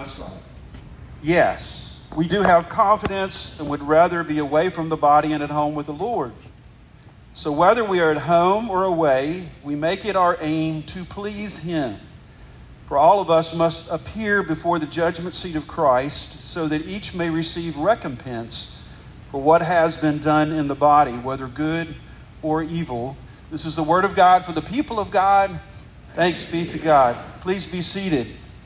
outside. Yes, we do have confidence and would rather be away from the body and at home with the Lord. So whether we are at home or away, we make it our aim to please Him. For all of us must appear before the judgment seat of Christ, so that each may receive recompense for what has been done in the body, whether good or evil. This is the word of God for the people of God. Thanks be to God. Please be seated.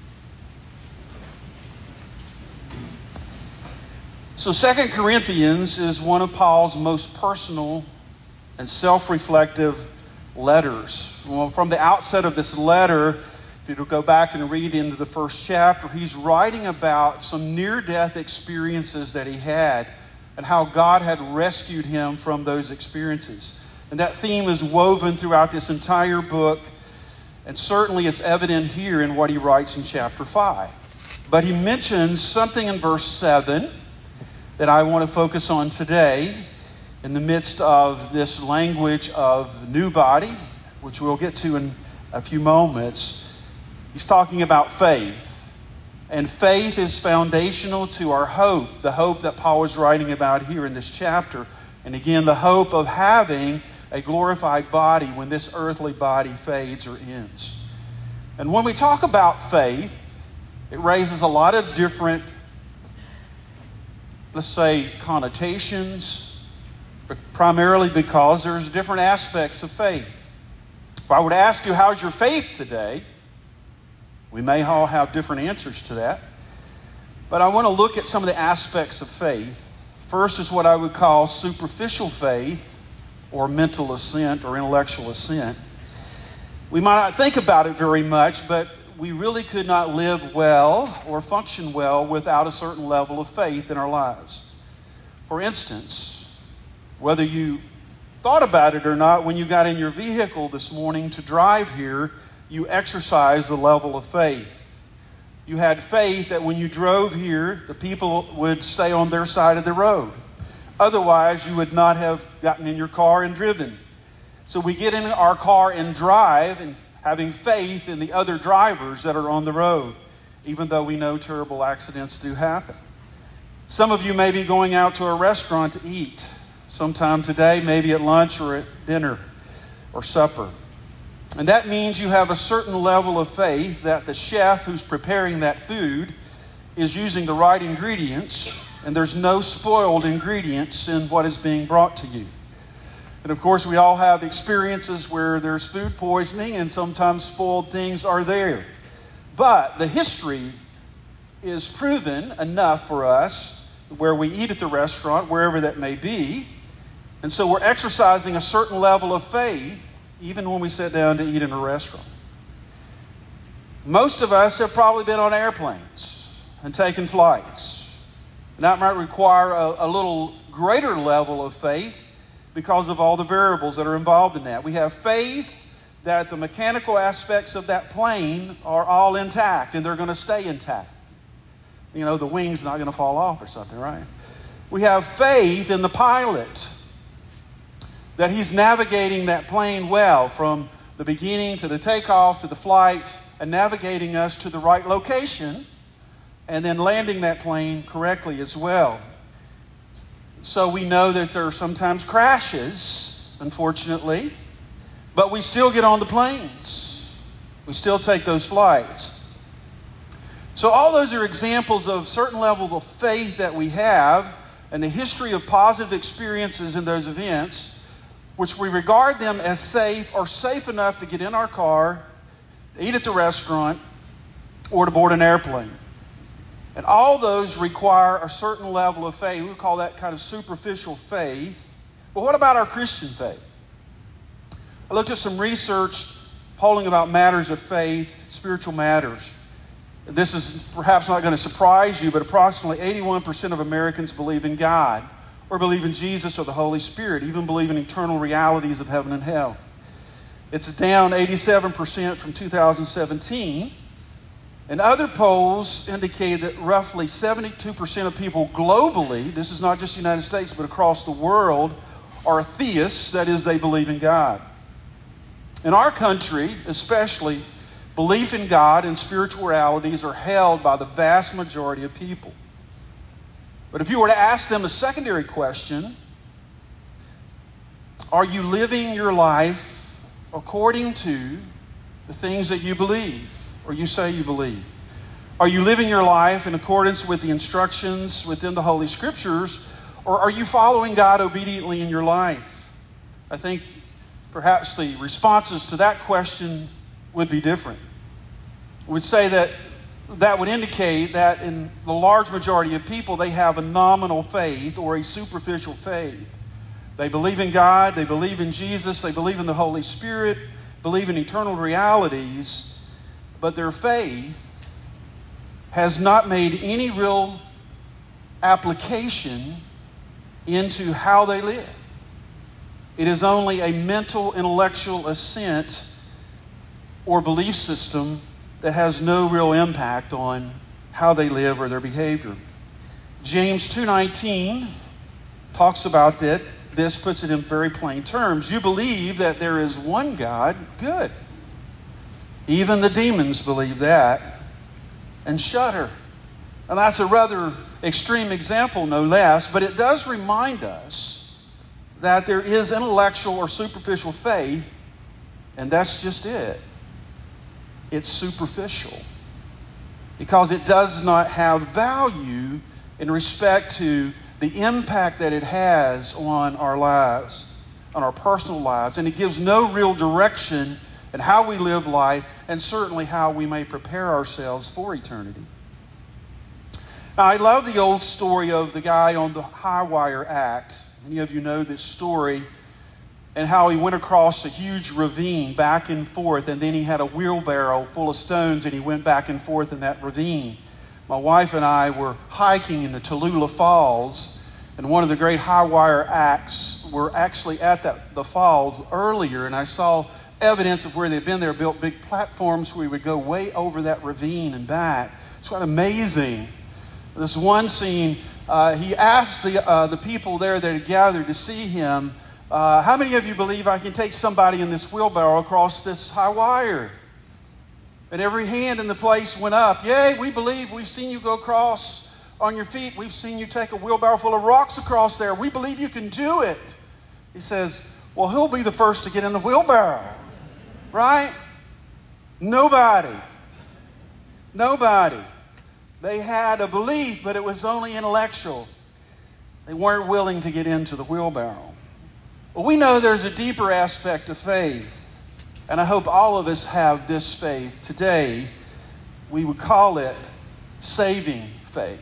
So 2 Corinthians is one of Paul's most personal and self-reflective letters. Well, from the outset of this letter, if you go back and read into the first chapter, he's writing about some near-death experiences that he had and how God had rescued him from those experiences. And that theme is woven throughout this entire book, and certainly it's evident here in what he writes in chapter 5. But he mentions something in verse 7 that I want to focus on today in the midst of this language of new body, which we'll get to in a few moments. He's talking about faith. And faith is foundational to our hope, the hope that Paul is writing about here in this chapter. And again, the hope of having a glorified body when this earthly body fades or ends. And when we talk about faith, it raises a lot of different, let's say, connotations, but primarily because there's different aspects of faith. If I were to ask you, how's your faith today? We may all have different answers to that. But I want to look at some of the aspects of faith. First is what I would call superficial faith, or mental assent, or intellectual assent. We might not think about it very much, but we really could not live well or function well without a certain level of faith in our lives. For instance, whether you thought about it or not, when you got in your vehicle this morning to drive here, you exercised a level of faith. You had faith that when you drove here, the people would stay on their side of the road. Otherwise, you would not have gotten in your car and driven. So we get in our car and drive, and having faith in the other drivers that are on the road, even though we know terrible accidents do happen. Some of you may be going out to a restaurant to eat sometime today, maybe at lunch or at dinner or supper. And that means you have a certain level of faith that the chef who's preparing that food is using the right ingredients, and there's no spoiled ingredients in what is being brought to you. And of course, we all have experiences where there's food poisoning and sometimes spoiled things are there. But the history is proven enough for us where we eat at the restaurant, wherever that may be. And so we're exercising a certain level of faith even when we sit down to eat in a restaurant. Most of us have probably been on airplanes and taken flights. And that might require a little greater level of faith because of all the variables that are involved in that. We have faith that the mechanical aspects of that plane are all intact and they're going to stay intact. You know, the wing's not going to fall off or something, right? We have faith in the pilot that he's navigating that plane well from the beginning to the takeoff to the flight and navigating us to the right location and then landing that plane correctly as well. So we know that there are sometimes crashes, unfortunately, but we still get on the planes. We still take those flights. So all those are examples of certain levels of faith that we have and the history of positive experiences in those events, which we regard them as safe or safe enough to get in our car, to eat at the restaurant, or to board an airplane. And all those require a certain level of faith. We call that kind of superficial faith. But what about our Christian faith? I looked at some research polling about matters of faith, spiritual matters. This is perhaps not going to surprise you, but approximately 81% of Americans believe in God, or believe in Jesus or the Holy Spirit, even believe in eternal realities of heaven and hell. It's down 87% from 2017. And other polls indicate that roughly 72% of people globally, this is not just the United States, but across the world, are theists, that is, they believe in God. In our country, especially, Belief in God and spiritual realities are held by the vast majority of people. But if you were to ask them a secondary question, are you living your life according to the things that you believe or you say you believe? Are you living your life in accordance with the instructions within the Holy Scriptures, or are you following God obediently in your life? I think perhaps the responses to that question would be different. I would say that would indicate that in the large majority of people, they have a nominal faith or a superficial faith. They believe in God, they believe in Jesus, they believe in the Holy Spirit, believe in eternal realities, but their faith has not made any real application into how they live. It is only a mental, intellectual assent or belief system that has no real impact on how they live or their behavior. James 2:19 talks about that. This puts it in very plain terms. You believe that there is one God, good. Even the demons believe that and shudder. And that's a rather extreme example, no less, but it does remind us that there is intellectual or superficial faith, and that's just it. It's superficial because it does not have value in respect to the impact that it has on our lives, on our personal lives, and it gives no real direction in how we live life and certainly how we may prepare ourselves for eternity. Now, I love the old story of the guy on the high wire act. Many of you know this story, and how he went across a huge ravine back and forth, and then he had a wheelbarrow full of stones and he went back and forth in that ravine. My wife and I were hiking in the Tallulah Falls, and one of the great high wire acts were actually at the falls earlier, and I saw evidence of where they'd been there, built big platforms where we would go way over that ravine and back. It's quite amazing. This one scene, he asked the people there that had gathered to see him, how many of you believe I can take somebody in this wheelbarrow across this high wire? And every hand in the place went up. Yay, we believe. We've seen you go across on your feet. We've seen you take a wheelbarrow full of rocks across there. We believe you can do it. He says, well, who'll be the first to get in the wheelbarrow? Right? Nobody. They had a belief, but it was only intellectual. They weren't willing to get into the wheelbarrow. Well, we know there's a deeper aspect of faith, and I hope all of us have this faith today. We would call it saving faith.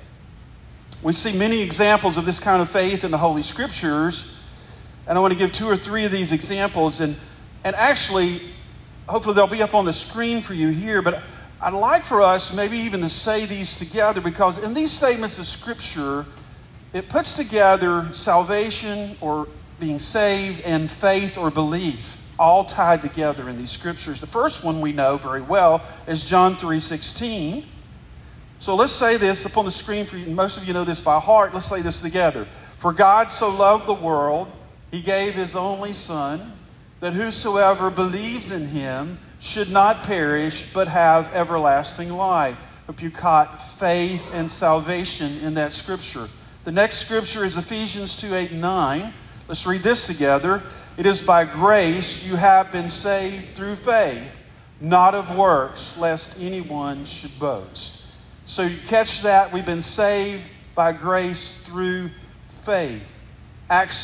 We see many examples of this kind of faith in the Holy Scriptures, and I want to give 2 or 3 of these examples, and actually, hopefully they'll be up on the screen for you here, but I'd like for us maybe even to say these together, because in these statements of Scripture, it puts together salvation or being saved and faith or belief all tied together in these Scriptures. The first one we know very well is John 3:16. So let's say this up on the screen for you. Most of you know this by heart. Let's say this together. For God so loved the world, He gave His only Son, that whosoever believes in Him should not perish, but have everlasting life. Hope you caught faith and salvation in that Scripture. The next Scripture is Ephesians 2:8-9. Let's read this together. It is by grace you have been saved through faith, not of works, lest anyone should boast. So you catch that? We've been saved by grace through faith. Acts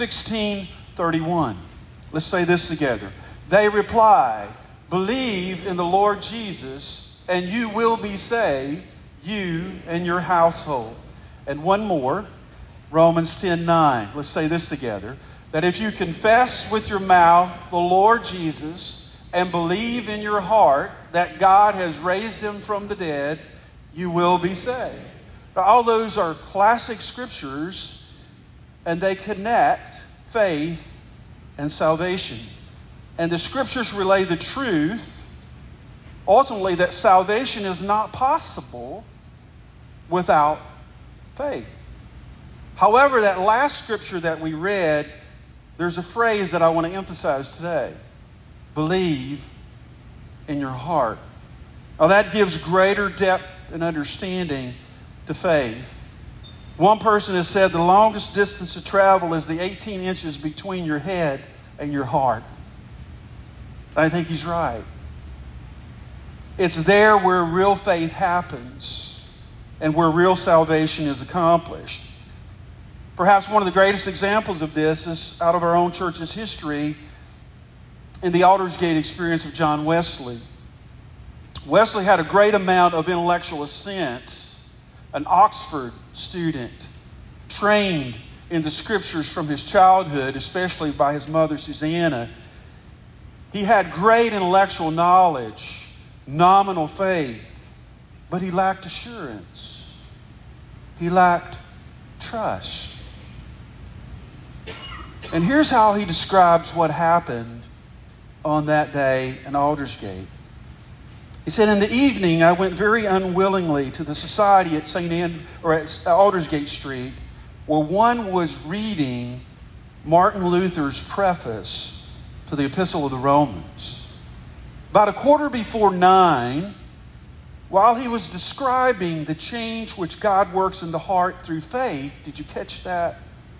16:31. Let's say this together. They replied, believe in the Lord Jesus, and you will be saved, you and your household. And one more, Romans 10:9. Let's say this together. That if you confess with your mouth the Lord Jesus and believe in your heart that God has raised Him from the dead, you will be saved. Now, all those are classic Scriptures, and they connect faith and salvation. And the Scriptures relay the truth, ultimately, that salvation is not possible without faith. However, that last Scripture that we read, there's a phrase that I want to emphasize today. Believe in your heart. Now that gives greater depth and understanding to faith. One person has said the longest distance to travel is the 18 inches between your head and your heart. I think he's right. It's there where real faith happens and where real salvation is accomplished. Perhaps one of the greatest examples of this is out of our own church's history in the Aldersgate experience of John Wesley. Wesley had a great amount of intellectual assent. An Oxford student, trained in the Scriptures from his childhood, especially by his mother Susanna. He had great intellectual knowledge, nominal faith, but he lacked assurance. He lacked trust. And here's how he describes what happened on that day in Aldersgate. He said, "In the evening, I went very unwillingly to the society at at Aldersgate Street, where one was reading Martin Luther's preface to the Epistle of the Romans. About 9:15, while he was describing the change which God works in the heart through faith," did you catch that?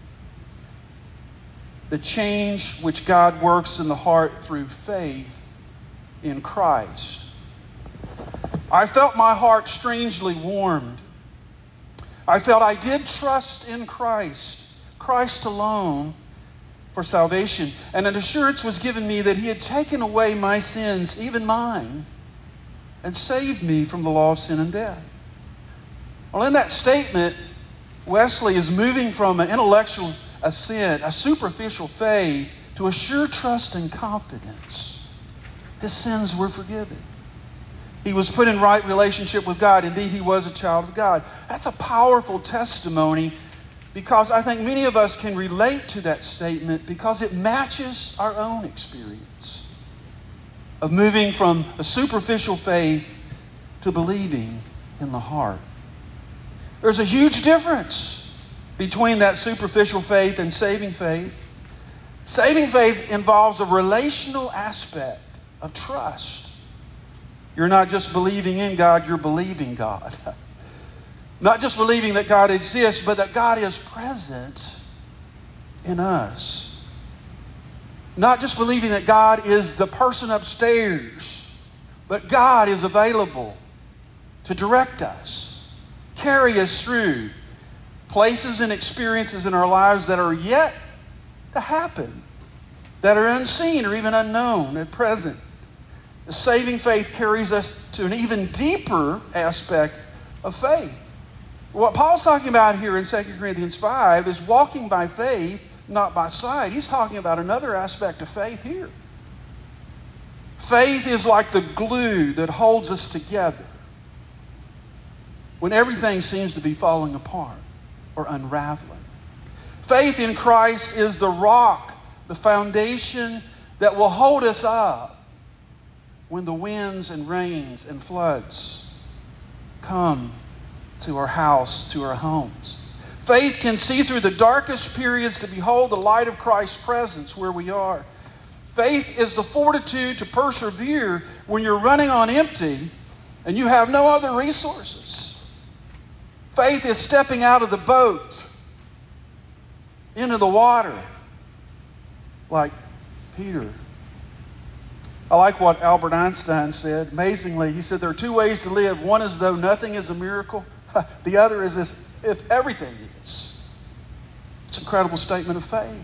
The change which God works in the heart through faith in Christ. I felt my heart strangely warmed. I felt I did trust in Christ, Christ alone, for salvation. And an assurance was given me that He had taken away my sins, even mine, and saved me from the law of sin and death. Well, in that statement, Wesley is moving from an intellectual assent, a superficial faith, to a sure trust and confidence. His sins were forgiven. He was put in right relationship with God. Indeed, he was a child of God. That's a powerful testimony because I think many of us can relate to that statement because it matches our own experience of moving from a superficial faith to believing in the heart. There's a huge difference between that superficial faith and saving faith. Saving faith involves a relational aspect of trust. You're not just believing in God, you're believing God. Not just believing that God exists, but that God is present in us. Not just believing that God is the person upstairs, but God is available to direct us, carry us through places and experiences in our lives that are yet to happen, that are unseen or even unknown at present. The saving faith carries us to an even deeper aspect of faith. What Paul's talking about here in 2 Corinthians 5 is walking by faith, not by sight. He's talking about another aspect of faith here. Faith is like the glue that holds us together when everything seems to be falling apart or unraveling. Faith in Christ is the rock, the foundation that will hold us up when the winds and rains and floods come to our house, to our homes. Faith can see through the darkest periods to behold the light of Christ's presence where we are. Faith is the fortitude to persevere when you're running on empty and you have no other resources. Faith is stepping out of the boat into the water like Peter. I like what Albert Einstein said. Amazingly, he said there are two ways to live. One is though nothing is a miracle. The other is as if everything is. It's an incredible statement of faith.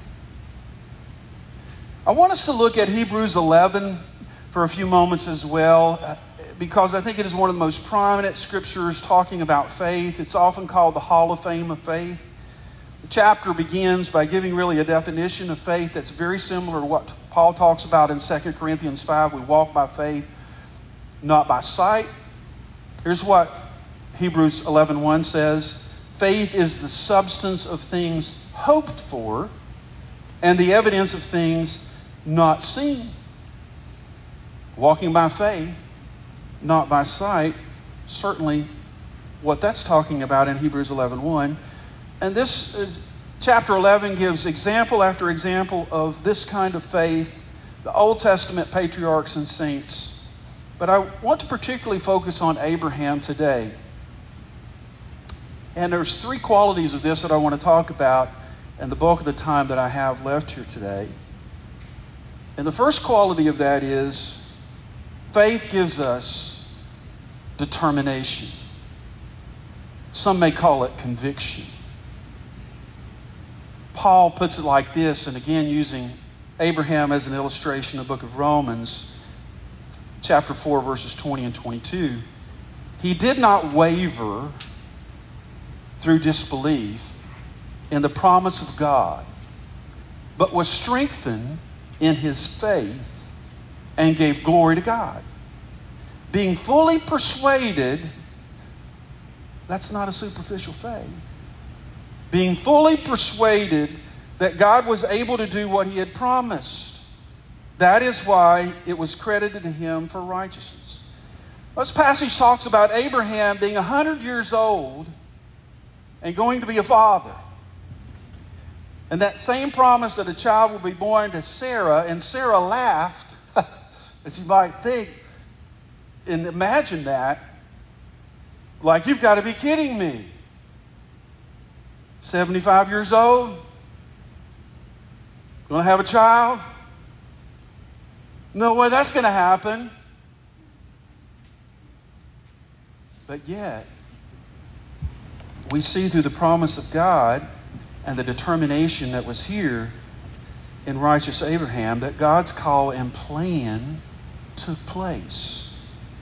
I want us to look at Hebrews 11 for a few moments as well, because I think it is one of the most prominent scriptures talking about faith. It's often called the Hall of Fame of faith. The chapter begins by giving really a definition of faith that's very similar to what Paul talks about in 2 Corinthians 5. We walk by faith, not by sight. Here's what Hebrews 11:1 says. Faith is the substance of things hoped for and the evidence of things not seen. Walking by faith, not by sight, certainly what that's talking about in Hebrews 11:1. And this chapter 11 gives example after example of this kind of faith, the Old Testament patriarchs and saints. But I want to particularly focus on Abraham today. And there's three qualities of this that I want to talk about in the bulk of the time that I have left here today. And the first quality of that is faith gives us determination. Some may call it conviction. Paul puts it like this, and again using Abraham as an illustration in the book of Romans, chapter 4, verses 20 and 22. He did not waver through disbelief in the promise of God, but was strengthened in his faith and gave glory to God, being fully persuaded. That's not a superficial faith. Being fully persuaded that God was able to do what he had promised. That is why it was credited to him for righteousness. This passage talks about Abraham being 100 years old and going to be a father. And that same promise that a child will be born to Sarah, and Sarah laughed, as you might think, and imagine that, like, you've got to be kidding me. 75 years old, going to have a child? No way that's going to happen. But yet, we see through the promise of God and the determination that was here in righteous Abraham that God's call and plan took place.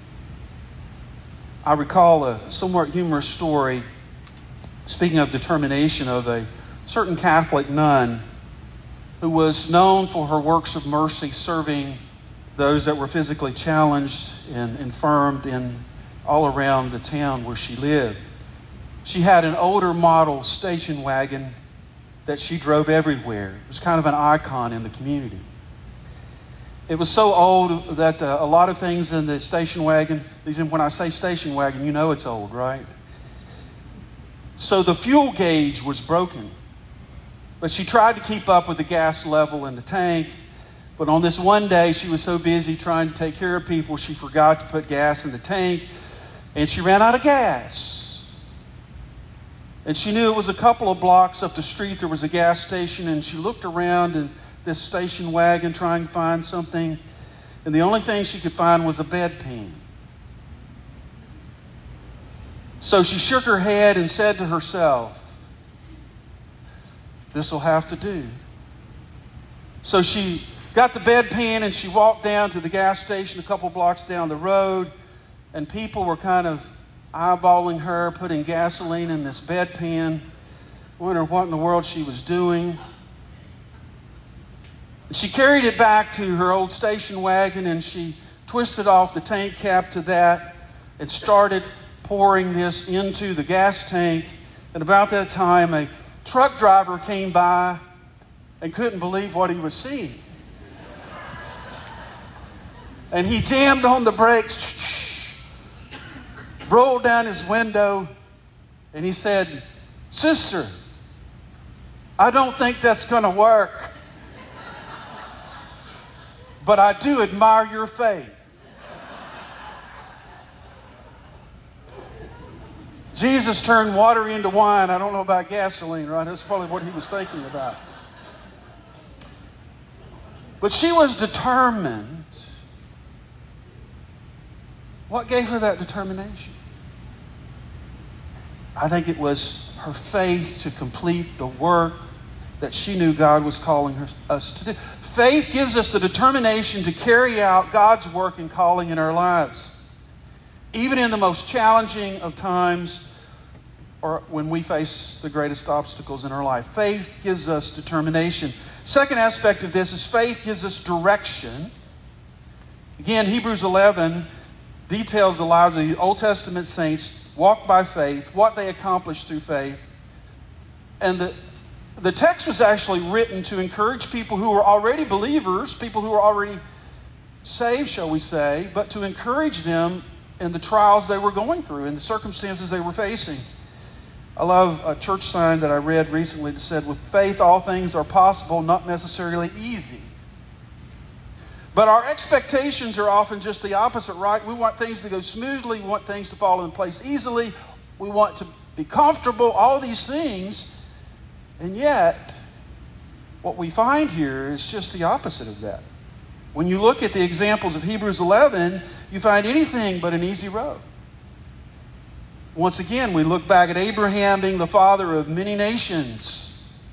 I recall a somewhat humorous story, speaking of determination, of a certain Catholic nun who was known for her works of mercy, serving those that were physically challenged and infirmed in all around the town where she lived. She had an older model station wagon that she drove everywhere. It was kind of an icon in the community. It was so old that a lot of things in the station wagon, when I say station wagon, you know it's old, right? So the fuel gauge was broken. But she tried to keep up with the gas level in the tank. But on this one day, she was so busy trying to take care of people, she forgot to put gas in the tank, and she ran out of gas. And she knew it was a couple of blocks up the street there was a gas station, and she looked around in this station wagon trying to find something, and the only thing she could find was a bedpan. So she shook her head and said to herself, "This will have to do." So she got the bedpan and she walked down to the gas station a couple blocks down the road, and people were kind of eyeballing her, putting gasoline in this bedpan, wondering what in the world she was doing. And she carried it back to her old station wagon, and she twisted off the tank cap to that and started pouring this into the gas tank. And about that time, a truck driver came by and couldn't believe what he was seeing. And he jammed on the brakes, rolled down his window, and he said, "Sister, I don't think that's going to work, but I do admire your faith." Jesus turned water into wine. I don't know about gasoline, right? That's probably what he was thinking about. But she was determined. What gave her that determination? I think it was her faith to complete the work that she knew God was calling us to do. Faith gives us the determination to carry out God's work and calling in our lives, even in the most challenging of times, or when we face the greatest obstacles in our life. Faith gives us determination. Second aspect of this is faith gives us direction. Again, Hebrews 11 details the lives of the Old Testament saints walked by faith, what they accomplished through faith. And the text was actually written to encourage people who were already believers, people who were already saved, shall we say, but to encourage them in the trials they were going through, in the circumstances they were facing. I love a church sign that I read recently that said, "With faith all things are possible, not necessarily easy." But our expectations are often just the opposite, right? We want things to go smoothly. We want things to fall in place easily. We want to be comfortable, all these things. And yet, what we find here is just the opposite of that. When you look at the examples of Hebrews 11, you find anything but an easy road. Once again, we look back at Abraham being the father of many nations.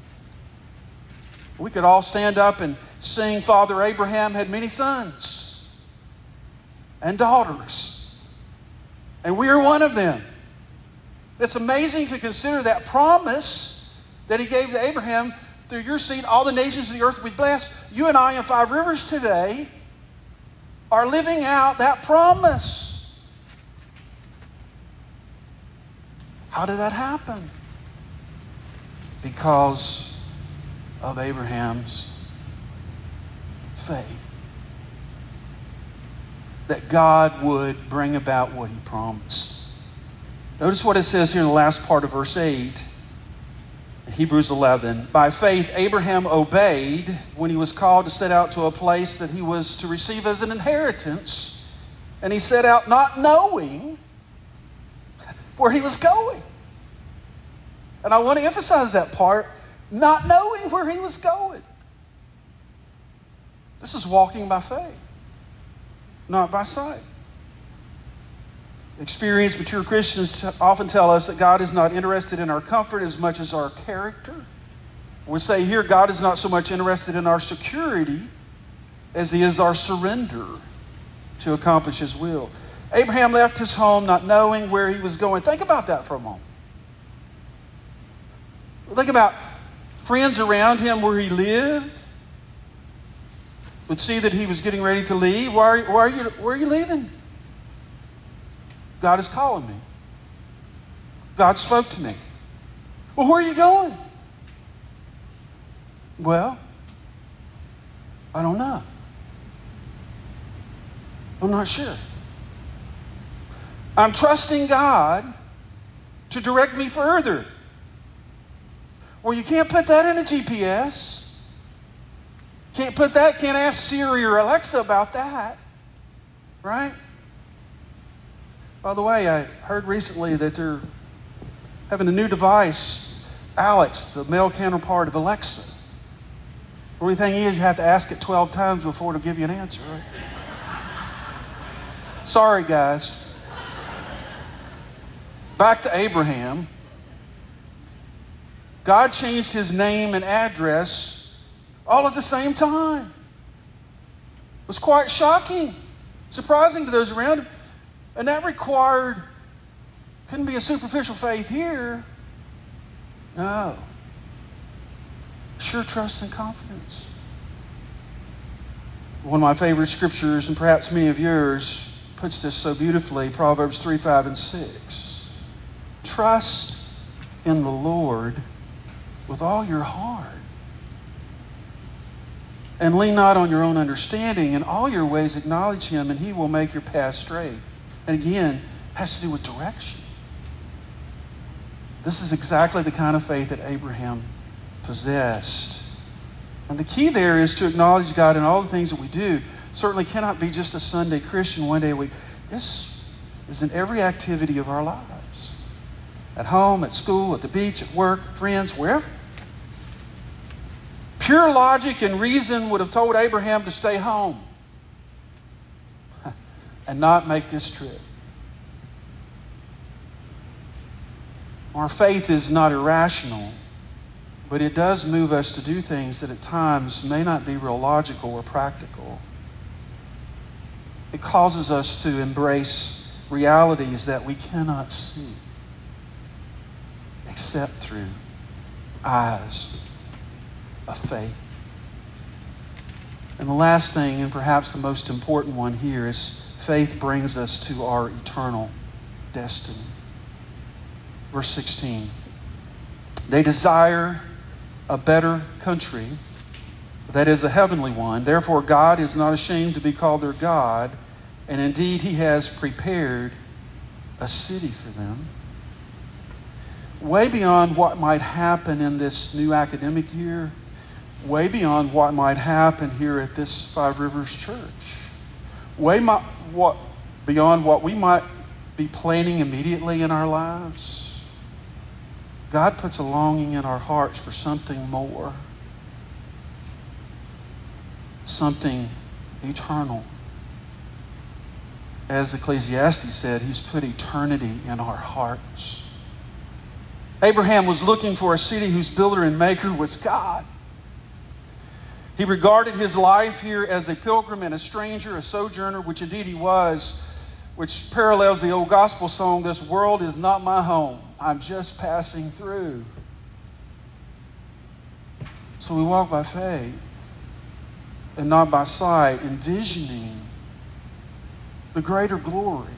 We could all stand up and sing, Father Abraham had many sons and daughters, and we are one of them. It's amazing to consider that promise that he gave to Abraham. Through your seed, all the nations of the earth will be blessed. You and I in Five Rivers today are living out that promise. How did that happen? Because of Abraham's faith. That God would bring about what he promised. Notice what it says here in the last part of verse 8. Hebrews 11. By faith, Abraham obeyed when he was called to set out to a place that he was to receive as an inheritance. And he set out not knowing where he was going. And I want to emphasize that part, not knowing where he was going. This is walking by faith, not by sight. Experienced, mature Christians often tell us that God is not interested in our comfort as much as our character. We say here God is not so much interested in our security as he is our surrender to accomplish his will. Abraham left his home not knowing where he was going. Think about that for a moment. Think about friends around him where he lived would see that he was getting ready to leave. Where are you leaving? God is calling me. God spoke to me. Well, where are you going? Well, I don't know. I'm not sure. I'm trusting God to direct me further. Well, you can't put that in a GPS. Can't ask Siri or Alexa about that. Right? By the way, I heard recently that they're having a new device, Alex, the male counterpart of Alexa. The only thing is you have to ask it 12 times before it'll give you an answer, right? Sorry, guys. Back to Abraham. God changed his name and address all at the same time. It was quite shocking, surprising to those around him. And that couldn't be a superficial faith here. No. Sure trust and confidence. One of my favorite scriptures, and perhaps many of yours, puts this so beautifully, Proverbs 3, 5, and 6. Trust in the Lord with all your heart. And lean not on your own understanding. In all your ways acknowledge him, and he will make your path straight. And again, it has to do with direction. This is exactly the kind of faith that Abraham possessed. And the key there is to acknowledge God in all the things that we do. Certainly cannot be just a Sunday Christian one day a week. This is in every activity of our lives. At home, at school, at the beach, at work, friends, wherever. Pure logic and reason would have told Abraham to stay home and not make this trip. Our faith is not irrational, but it does move us to do things that at times may not be real logical or practical. It causes us to embrace realities that we cannot see except through eyes of faith. And the last thing, and perhaps the most important one here, is faith brings us to our eternal destiny. Verse 16. They desire a better country, that is a heavenly one. Therefore, God is not ashamed to be called their God, and indeed he has prepared a city for them. Way beyond what might happen in this new academic year, way beyond what might happen here at this Five Rivers Church, beyond what we might be planning immediately in our lives. God puts a longing in our hearts for something more, something eternal. As Ecclesiastes said, He's put eternity in our hearts. Abraham was looking for a city whose builder and maker was God. He regarded his life here as a pilgrim and a stranger, a sojourner, which indeed he was, which parallels the old gospel song, "This world is not my home. I'm just passing through." So we walk by faith and not by sight, envisioning the greater glory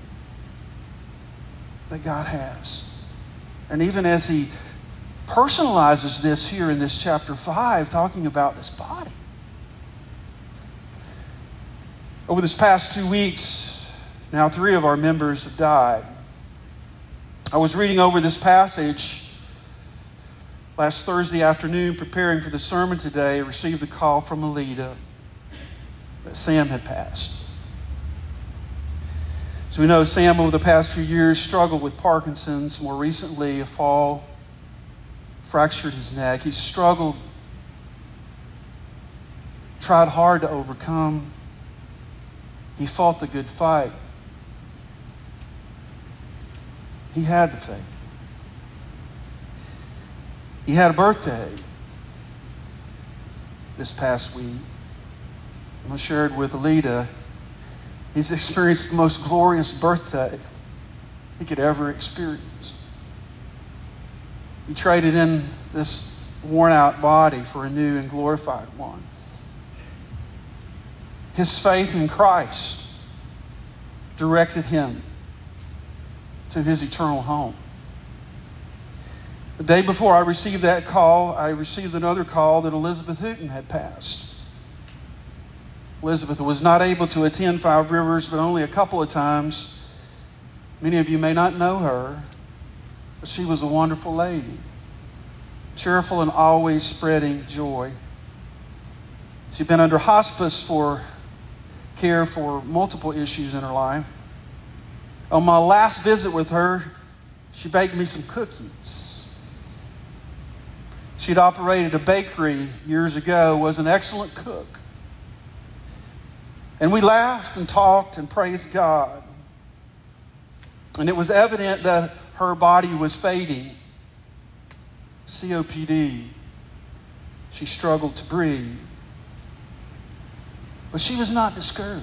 that God has. And even as He personalizes this here in this chapter 5, talking about this body. Over this past 2 weeks, now 3 of our members have died. I was reading over this passage last Thursday afternoon, preparing for the sermon today. I received the call from Alita that Sam had passed. So we know Sam, over the past few years, struggled with Parkinson's. More recently, a fall fractured his neck. He struggled, tried hard to overcome. He fought the good fight. He had the faith. He had a birthday this past week. I shared with Alita, he's experienced the most glorious birthday he could ever experience. He traded in this worn-out body for a new and glorified one. His faith in Christ directed him to his eternal home. The day before I received that call, I received another call that Elizabeth Hooten had passed. Elizabeth was not able to attend Five Rivers, but only a couple of times. Many of you may not know her, but she was a wonderful lady, cheerful and always spreading joy. She'd been under hospice for care for multiple issues in her life. On my last visit with her, she baked me some cookies. She'd operated a bakery years ago, was an excellent cook. And we laughed and talked and praised God. And it was evident that her body was fading. COPD. She struggled to breathe. But she was not discouraged.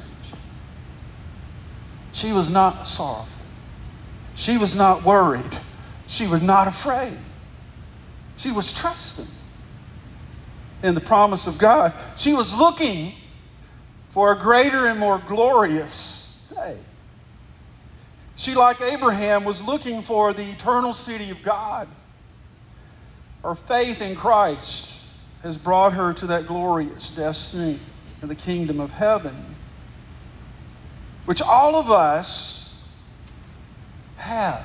She was not sorrowful. She was not worried. She was not afraid. She was trusting in the promise of God. She was looking for a greater and more glorious day. She, like Abraham, was looking for the eternal city of God. Her faith in Christ has brought her to that glorious destiny in the kingdom of heaven, which all of us have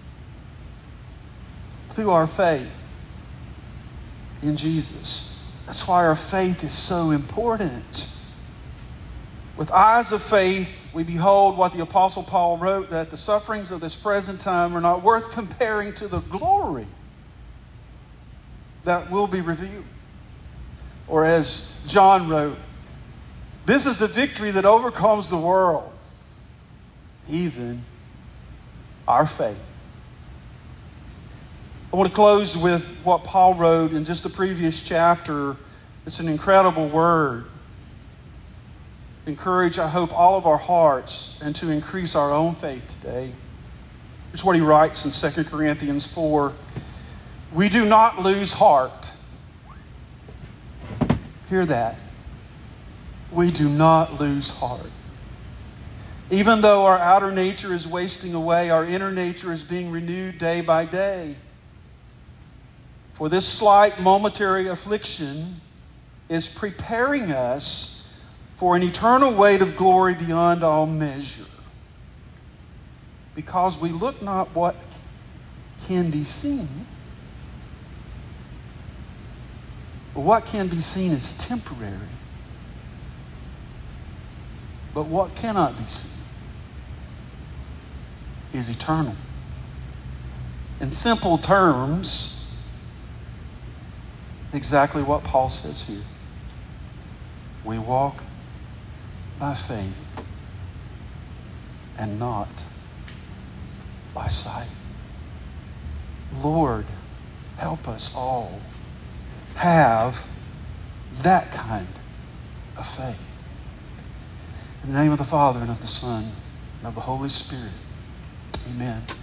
through our faith in Jesus. That's why our faith is so important. With eyes of faith, we behold what the Apostle Paul wrote, that the sufferings of this present time are not worth comparing to the glory that will be revealed. Or as John wrote, this is the victory that overcomes the world, even our faith. I want to close with what Paul wrote in just the previous chapter. It's an incredible word. Encourage, I hope, all of our hearts and to increase our own faith today. Here's what he writes in 2 Corinthians 4. We do not lose heart. Hear that. We do not lose heart. Even though our outer nature is wasting away, our inner nature is being renewed day by day. For this slight momentary affliction is preparing us for an eternal weight of glory beyond all measure. Because we look not what can be seen, What can be seen is temporary. But what cannot be seen is eternal. In simple terms, exactly what Paul says here. We walk by faith and not by sight. Lord, help us all have that kind of faith. In the name of the Father, and of the Son, and of the Holy Spirit. Amen.